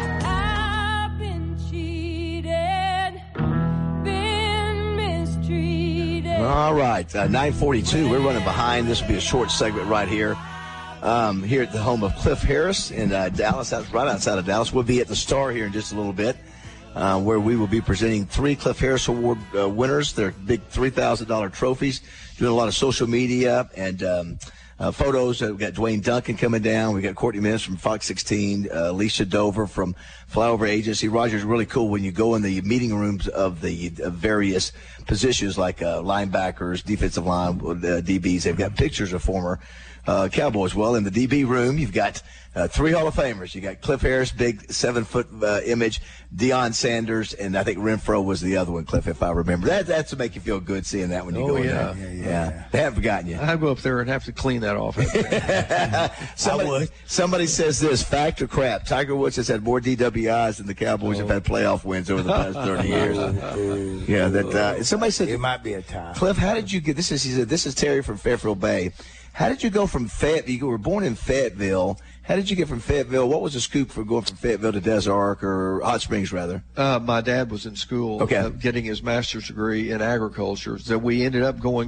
I've been cheated, been mistreated. All right, 9:42. We're running behind. This will be a short segment right here. Here at the home of Cliff Harris in Dallas, right outside of Dallas. We'll be at the Star here in just a little bit, where we will be presenting 3 Cliff Harris Award winners. They're big $3,000 trophies. Doing a lot of social media and photos. We've got Dwayne Duncan coming down. We've got Courtney Mims from Fox 16, Alicia Dover from Flyover Agency. Roger's really cool when you go in the meeting rooms of the various positions like linebackers, defensive line, DBs. They've got pictures of former Cowboys. Well, in the DB room, you've got 3 Hall of Famers. You got Cliff Harris, big 7-foot image, Deion Sanders, and I think Renfro was the other one, Cliff, if I remember. That's to make you feel good seeing that when you go in there. Yeah. They haven't forgotten you. I'd go up there and have to clean that off. Somebody says this, fact or crap? Tiger Woods has had more DWIs than the Cowboys have had playoff wins over the past 30 years. Yeah, that somebody said it might be a tie. Cliff, how did you get this? He said, this is Terry from Fairfield Bay. How did you go from Fayetteville? You were born in Fayetteville. How did you get from Fayetteville? What was the scoop for going from Fayetteville to Des Arc or Hot Springs, rather? My dad was in school getting his master's degree in agriculture. So we ended up going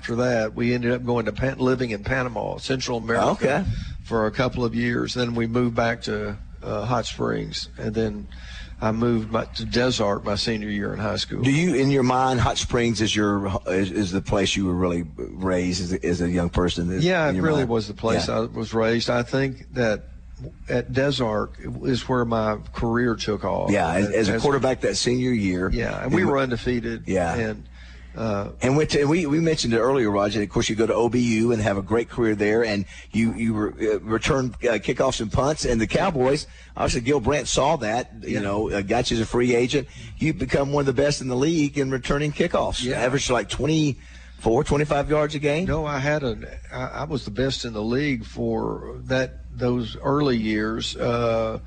to living in Panama, Central America, for a couple of years. Then we moved back to Hot Springs, and then I moved to Des Arc my senior year in high school. Do you, in your mind, Hot Springs is the place you were really raised as a young person? Yeah, it really was the place I was raised. I think that at Des Arc is where my career took off. Yeah, as a quarterback that senior year. Yeah, and we were undefeated. Yeah. And we mentioned it earlier, Roger. Of course, you go to OBU and have a great career there, and you return kickoffs and punts. And the Cowboys, obviously, Gil Brandt saw that. Got you as a free agent. You become one of the best in the league in returning kickoffs. Yeah. Averaged like 24, 25 yards a game. No, I was the best in the league for those early years. And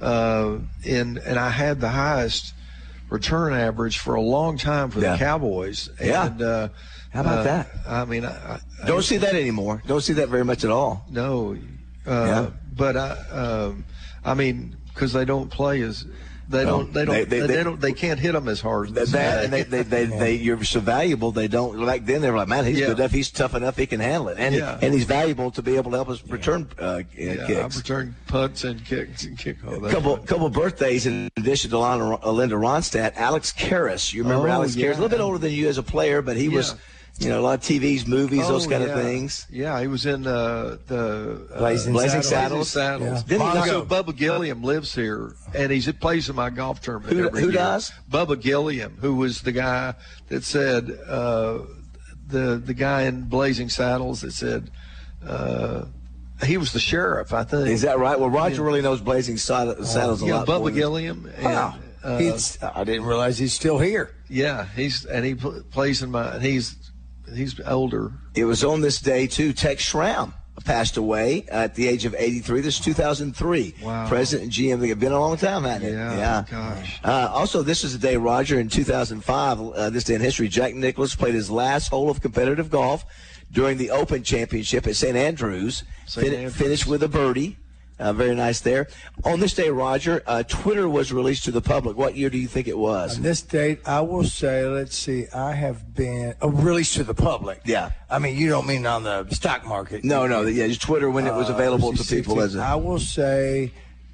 I had the highest return average for a long time for the Cowboys. Yeah. And, how about that? I mean, don't see that anymore. Don't see that very much at all. No. But I mean, because they don't play as They can't hit them as hard. You're so valuable. They don't. Back then they were like, man, he's good enough. He's tough enough. He can handle it, and he's valuable to be able to help us return kicks. I've returned punts and kicks and kick all that. Couple birthdays in addition to Linda Ronstadt. Alex Karras. You remember Alex Karras? A little bit older than you as a player, but he was. A lot of TVs, movies, those kind of things. Yeah, he was in the Blazing Saddles. Yeah. Then also Bubba Gilliam lives here, and he plays in my golf tournament every year. Who does? Bubba Gilliam, who was the guy that said the guy in Blazing Saddles that said he was the sheriff, I think. Is that right? Well, Roger really knows Blazing Saddles a lot. Bubba Gilliam. Wow. I didn't realize he's still here. Yeah, he plays in my. He's older. It was on this day, too. Tex Schramm passed away at the age of 83. This is 2003. Wow. President and GM. They've been a long time, hasn't it? Yeah. Gosh. Also, this is the day, Roger, in 2005, this day in history, Jack Nicklaus played his last hole of competitive golf during the Open Championship at St. Andrews. Finished with a birdie. Very nice there. On this day, Roger, Twitter was released to the public. What year do you think it was? On this date, I will say, let's see, I have been released to the public. Yeah. I mean, you don't mean on the stock market. No, just Twitter when it was available to people. I will say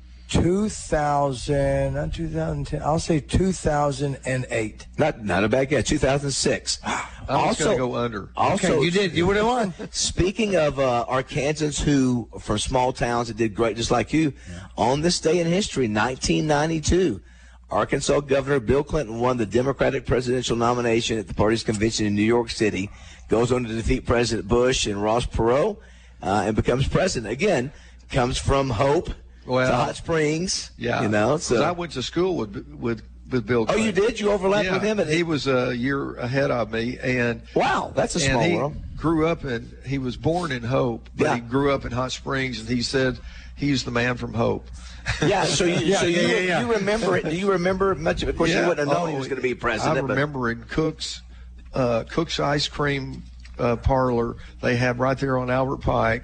2000, not 2010, I'll say 2008. Not a bad guess, 2006. I was going to go under. Also, okay, you did. You would have won. Speaking of Arkansans who, for small towns, that did great just like you, on this day in history, 1992, Arkansas Governor Bill Clinton won the Democratic presidential nomination at the party's convention in New York City, goes on to defeat President Bush and Ross Perot, and becomes president. Again, comes from Hope to Hot Springs. Yeah. So I went to school with Bill Clinton. Oh, you did? You overlapped with him? He was a year ahead of me. And wow, that's a small world. He was born in Hope, but he grew up in Hot Springs, and he said he's the man from Hope. Yeah, so you remember it. Do you remember much of it? Of course, you wouldn't have known he was going to be president. I remember in Cook's Ice Cream Parlor they had right there on Albert Pike.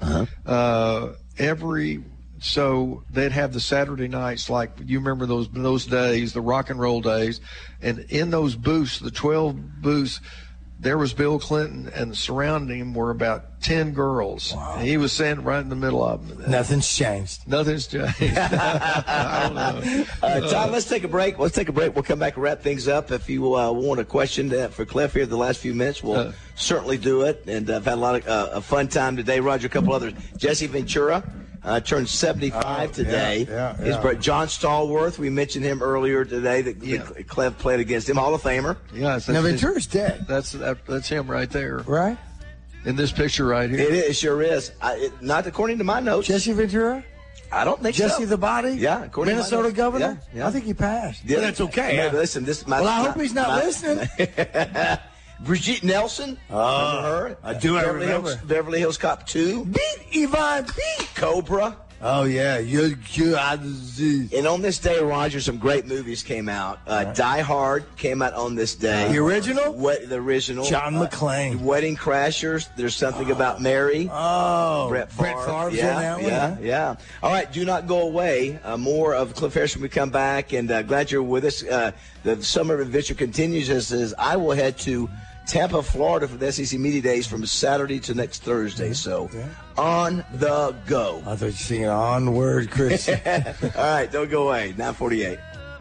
So they'd have the Saturday nights, like you remember those days, the rock and roll days, and in those booths, the 12 booths, there was Bill Clinton, and surrounding him were about 10 girls. Wow. And he was standing right in the middle of them. Nothing's changed. Nothing's changed. I don't know. Tom, let's take a break. We'll come back and wrap things up. If you want a question for Cliff here the last few minutes, we'll certainly do it. And I've had a lot of a fun time today. Roger, a couple others. Jesse Ventura. Turned 75 today. His brother John Stallworth, we mentioned him earlier today. That Clef played against him, Hall of Famer. Yes, now Ventura's dead. That's him right there. Right? In this picture right here. It sure is. Not according to my notes. Jesse Ventura? I don't think so. Jesse the Body? Yeah, according Minnesota to governor? Yeah. I think he passed. Yeah, but that's okay. Listen, I hope he's not listening. Brigitte Nelson. Remember her? I do. Remember. Beverly Hills Cop 2. Beat Yvonne Beat. Cobra. Oh, yeah. And on this day, Roger, some great movies came out. Die Hard came out on this day. The original? The original. John McClane. Wedding Crashers. There's Something About Mary. Oh. Brett Favre's in that one. Yeah. All right, do not go away. More of Cliff Harris when we come back. And glad you're with us. The summer adventure continues as I will head to Tampa, Florida for the SEC Media Days from Saturday to next Thursday. So on the go. I thought you were singing Onward, Chris. All right, don't go away. 9:48.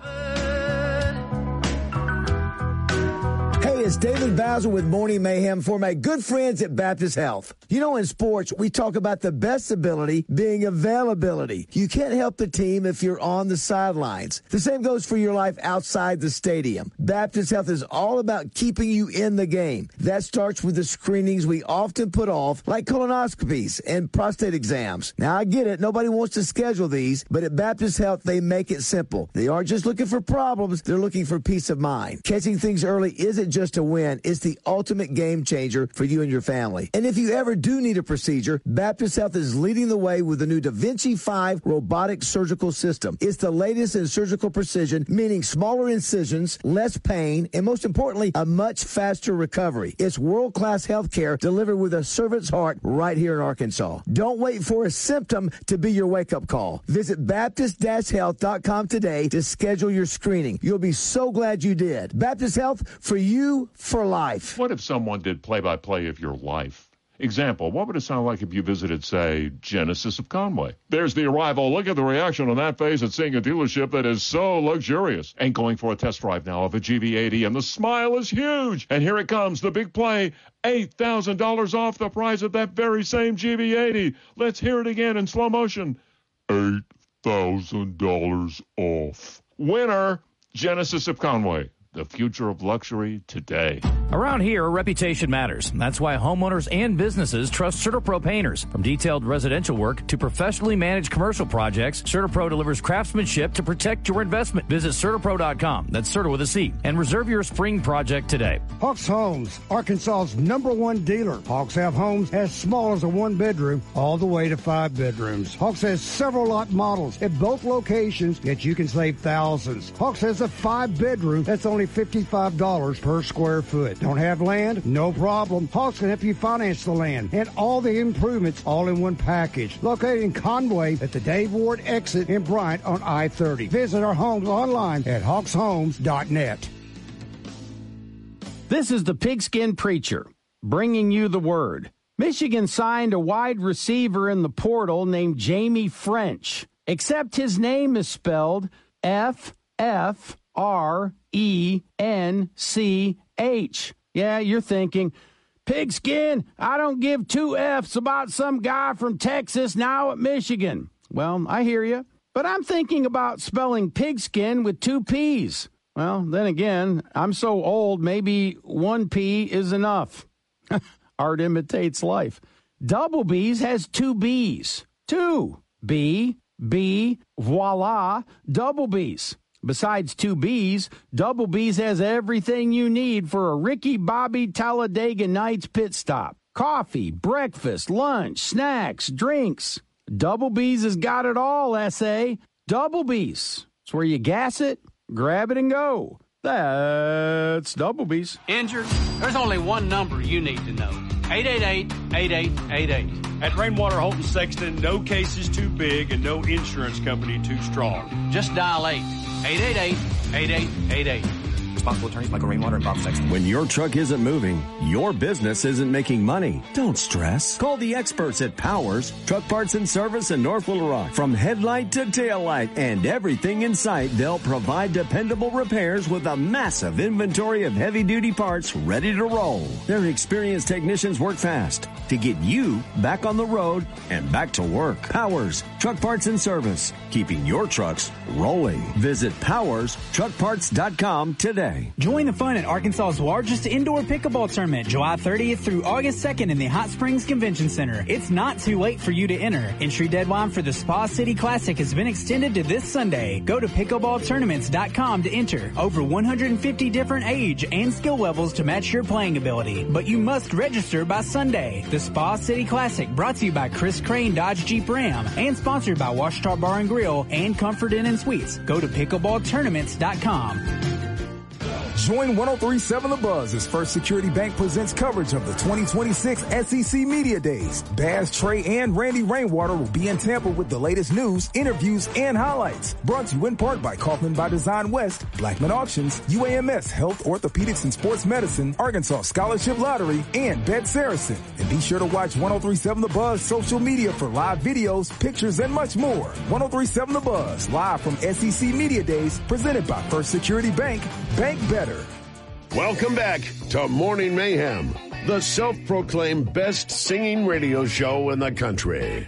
It's David Bowser with Morning Mayhem for my good friends at Baptist Health. You know, in sports, we talk about the best ability being availability. You can't help the team if you're on the sidelines. The same goes for your life outside the stadium. Baptist Health is all about keeping you in the game. That starts with the screenings we often put off, like colonoscopies and prostate exams. Now, I get it. Nobody wants to schedule these, but at Baptist Health, they make it simple. They aren't just looking for problems. They're looking for peace of mind. Catching things early isn't just to win. It's the ultimate game changer for you and your family. And if you ever do need a procedure, Baptist Health is leading the way with the new Da Vinci 5 robotic surgical system. It's the latest in surgical precision, meaning smaller incisions, less pain, and most importantly, a much faster recovery. It's world-class health care delivered with a servant's heart right here in Arkansas. Don't wait for a symptom to be your wake-up call. Visit Baptist-Health.com today to schedule your screening. You'll be so glad you did. Baptist Health, for you, for life. What if someone did play-by-play of your life? Example, what would it sound like if you visited, say, Genesis of Conway? There's the arrival. Look at the reaction on that face at seeing a dealership that is so luxurious. And going for a test drive now of a GV80, and the smile is huge. And here it comes, the big play, $8,000 off the price of that very same GV80. Let's hear it again in slow motion. $8,000 off. Winner, Genesis of Conway. The future of luxury today. Around here, reputation matters. That's why homeowners and businesses trust CertaPro painters. From detailed residential work to professionally managed commercial projects, CertaPro delivers craftsmanship to protect your investment. Visit CertaPro.com. That's Certa with a C. And reserve your spring project today. Hawks Homes, Arkansas's #1 dealer. Hawks have homes as small as a 1-bedroom all the way to 5 bedrooms. Hawks has several lot models at both locations that you can save thousands. Hawks has a 5-bedroom that's only $55 per square foot. Don't have land? No problem. Hawks can help you finance the land and all the improvements all in one package. Located in Conway at the Dave Ward exit in Bryant on I-30. Visit our homes online at hawkshomes.net. This is the Pigskin Preacher, bringing you the word. Michigan signed a wide receiver in the portal named Jamie French, except his name is spelled F-F-R-E-N-C-H. Yeah, you're thinking, Pigskin, I don't give 2 F's about some guy from Texas now at Michigan. Well, I hear you, but I'm thinking about spelling pigskin with 2 P's. Well, then again, I'm so old, maybe 1 P is enough. Art imitates life. Double B's has 2 B's. 2. B, B, voila, Double B's. Besides 2 B's, Double B's has everything you need for a Ricky Bobby Talladega Nights pit stop. Coffee, breakfast, lunch, snacks, drinks. Double B's has got it all, S.A. Double B's. It's where you gas it, grab it, and go. That's Double B's. Injured? There's only one number you need to know. 888-8888. At Rainwater Holton Sexton, no case is too big and no insurance company too strong. Just dial 888-8888. Responsible attorneys Michael Rainwater and Bob Sexton. When your truck isn't moving, your business isn't making money. Don't stress. Call the experts at Powers Truck Parts and Service in North Little Rock. From headlight to tail light and everything in sight, they'll provide dependable repairs with a massive inventory of heavy-duty parts ready to roll. Their experienced technicians work fast to get you back on the road and back to work. Powers Truck Parts and Service, keeping your trucks rolling. Visit PowersTruckParts.com today. Join the fun at Arkansas's largest indoor pickleball tournament, July 30th through August 2nd in the Hot Springs Convention Center. It's not too late for you to enter. Entry deadline for the Spa City Classic has been extended to this Sunday. Go to pickleballtournaments.com to enter. Over 150 different age and skill levels to match your playing ability. But you must register by Sunday. The Spa City Classic, brought to you by Chris Crane Dodge Jeep Ram and sponsored by Washita Bar and Grill and Comfort Inn and Suites. Go to pickleballtournaments.com. Join 103.7 The Buzz as First Security Bank presents coverage of the 2026 SEC Media Days. Baz, Trey, and Randy Rainwater will be in Tampa with the latest news, interviews, and highlights. Brought to you in part by Kaufman by Design West, Blackman Auctions, UAMS Health, Orthopedics, and Sports Medicine, Arkansas Scholarship Lottery, and Bet Saracen. And be sure to watch 103.7 The Buzz social media for live videos, pictures, and much more. 103.7 The Buzz, live from SEC Media Days, presented by First Security Bank. Bank better. Welcome back to Morning Mayhem, the self-proclaimed best singing radio show in the country.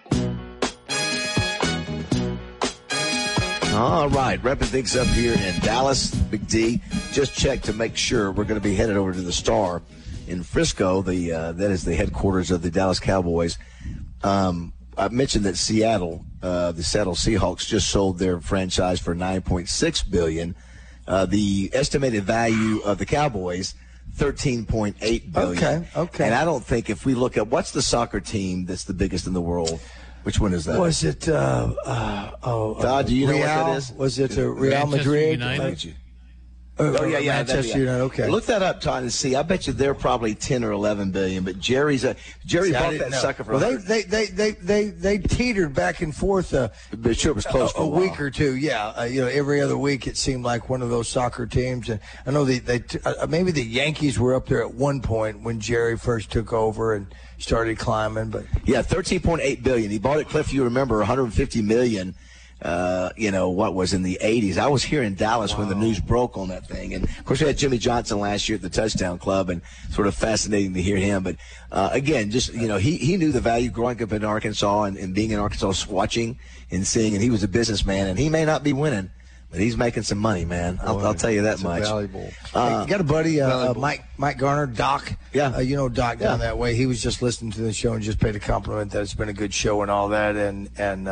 All right, wrapping things up here in Dallas. Big D, just checked to make sure we're going to be headed over to the Star in Frisco. That is the headquarters of the Dallas Cowboys. I mentioned that Seattle, the Seattle Seahawks, just sold their franchise for $9.6 billion. The estimated value of the Cowboys $13.8 billion. Okay. And I don't think if we look at what's the soccer team that's the biggest in the world, which one is that? Was it, Todd, do you know what that is? Was it Real Madrid? United? Manchester United. Okay. Look that up, Todd, and see. I bet you they're probably 10 or 11 billion. But Jerry bought that sucker for. Well, they teetered back and forth. But sure, it was close for a week or two. Yeah, every other week it seemed like one of those soccer teams. And I know maybe the Yankees were up there at one point when Jerry first took over and started climbing. But yeah, $13.8 billion. He bought it, Cliff. You remember $150 million. What was in the 80s. I was here in Dallas when the news broke on that thing. And, of course, we had Jimmy Johnson last year at the Touchdown Club, and sort of fascinating to hear him. But, again, just, he knew the value growing up in Arkansas and being in Arkansas, watching and seeing, and he was a businessman. And he may not be winning, but he's making some money, man. I'll tell you that much. Valuable. You got a buddy, Mike Garner, Doc. Yeah. Doc down that way. He was just listening to the show and just paid a compliment that it's been a good show and all that, and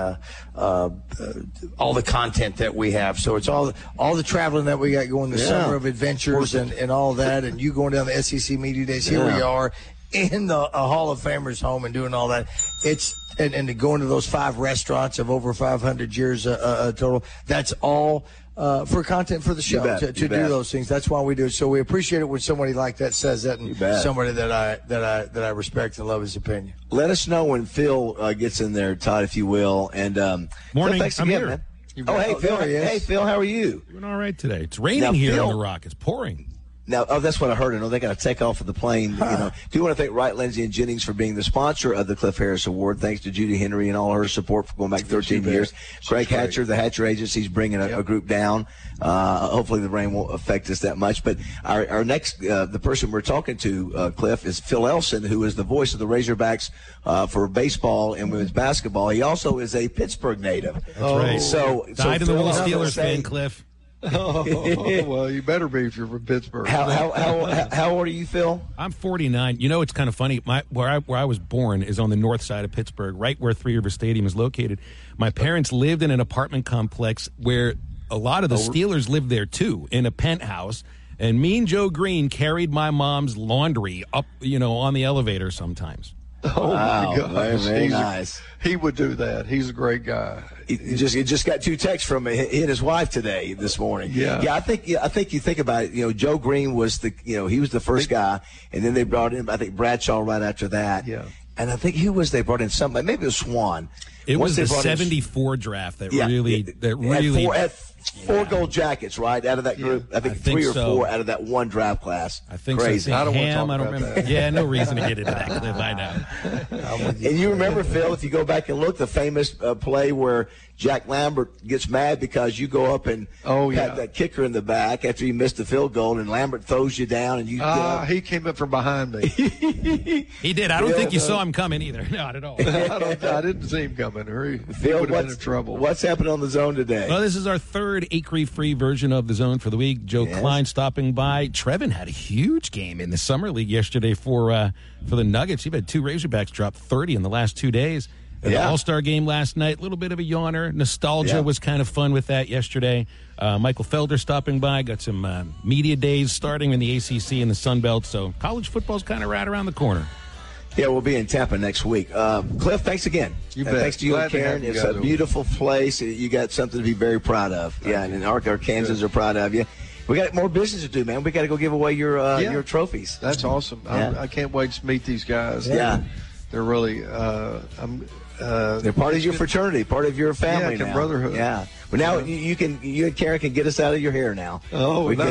all the content that we have. So it's all the traveling that we got going, the Summer of Adventures and all that, and you going down the SEC Media Days. Here we are in the Hall of Famers home and doing all that. And to go into those 5 restaurants of over 500 years total. That's all for content for the show to do those things. That's why we do it. So we appreciate it when somebody like that says that, and somebody that I respect and love his opinion. Let us know when Phil gets in there, Todd, if you will. And morning, Phil, thanks I'm again, here. Man. Hey, Phil. Hey, Phil. How are you? Doing all right today. It's raining here on the Rock. It's pouring. Now, that's what I heard. I know they got to take off of the plane. Do want to thank Wright, Lindsay, and Jennings for being the sponsor of the Cliff Harris Award. Thanks to Judy Henry and all her support for going back 13 years. Craig Hatcher, the Hatcher Agency, is bringing a group down. Hopefully the rain won't affect us that much. But our next, the person we're talking to, Cliff, is Phil Elson, who is the voice of the Razorbacks for baseball and women's basketball. He also is a Pittsburgh native. That's right. So died in the little Steelers fan, Cliff. Well, you better be if you're from Pittsburgh. How old are you, Phil? I'm 49. It's kind of funny. Where I was born is on the north side of Pittsburgh, right where Three River Stadium is located. My parents lived in an apartment complex where a lot of the Steelers lived there too, in a penthouse. And Mean Joe Green carried my mom's laundry up, on the elevator sometimes. Oh, wow, my gosh. Very nice. He would do that. He's a great guy. He just got 2 texts from he and his wife today, this morning. Yeah. I think you think about it. Joe Green was he was the first guy, and then they brought in, I think, Bradshaw right after that. Yeah. And I think they brought in somebody, maybe it was Swan. It was the 74 draft that really had 4 gold jackets, right, out of that group. I think 3 or 4 out of that one draft class. I think crazy. So. I don't want to talk about about that. Yeah, no reason to get into that, Cliff. I know. And you remember, Phil, if you go back and look, the famous play where Jack Lambert gets mad because you go up and pat that kicker in the back after you missed the field goal, and Lambert throws you down, and you. He came up from behind me. He did. I don't think you saw him coming either. Not at all. I didn't see him coming. He would have been in trouble. What's happening on the Zone today? Well, this is our third acre-free version of the Zone for the week. Joe Klein stopping by. Trevin had a huge game in the summer league yesterday for the Nuggets. You've had 2 Razorbacks drop 30 in the last 2 days. The All-Star game last night, a little bit of a yawner. Nostalgia was kind of fun with that yesterday. Michael Felder stopping by, got some media days starting in the ACC and the Sun Belt, so college football's kind of right around the corner. Yeah, we'll be in Tampa next week. Cliff, thanks again. You bet. Thanks to you and Karen. It's a beautiful place. You got something to be very proud of. And our Kansans are proud of you. We got more business to do, man. We got to go give away your trophies. That's awesome. I can't wait to meet these guys. Yeah. They're really they're part of your fraternity, part of your family now. Brotherhood. Yeah. Well, now you and Karen can get us out of your hair now. Oh, you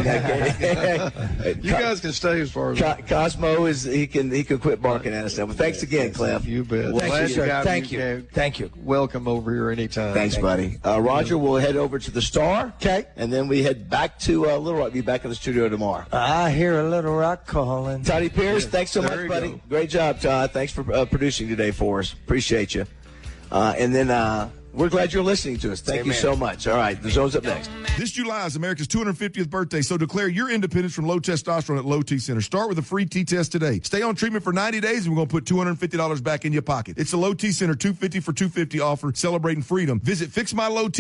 guys can stay as far as Cosmo he can quit barking at us now. But thanks again, Cliff. You bet. Well, thank you. Welcome over here anytime. Thanks, buddy. Roger, we'll head over to the Star. Okay. And then we head back to Little Rock. Be back in the studio tomorrow. I hear a Little Rock calling. Toddy Pierce, thanks so much, buddy. Go. Great job, Todd. Thanks for producing today for us. Appreciate you. And then we're glad you're listening to us. Thank you so much. All right, the Zone's up next. This July is America's 250th birthday, so declare your independence from low testosterone at Low T Center. Start with a free T-test today. Stay on treatment for 90 days, and we're going to put $250 back in your pocket. It's the Low T Center 250 for $250 offer, celebrating freedom. Visit FixMyLowT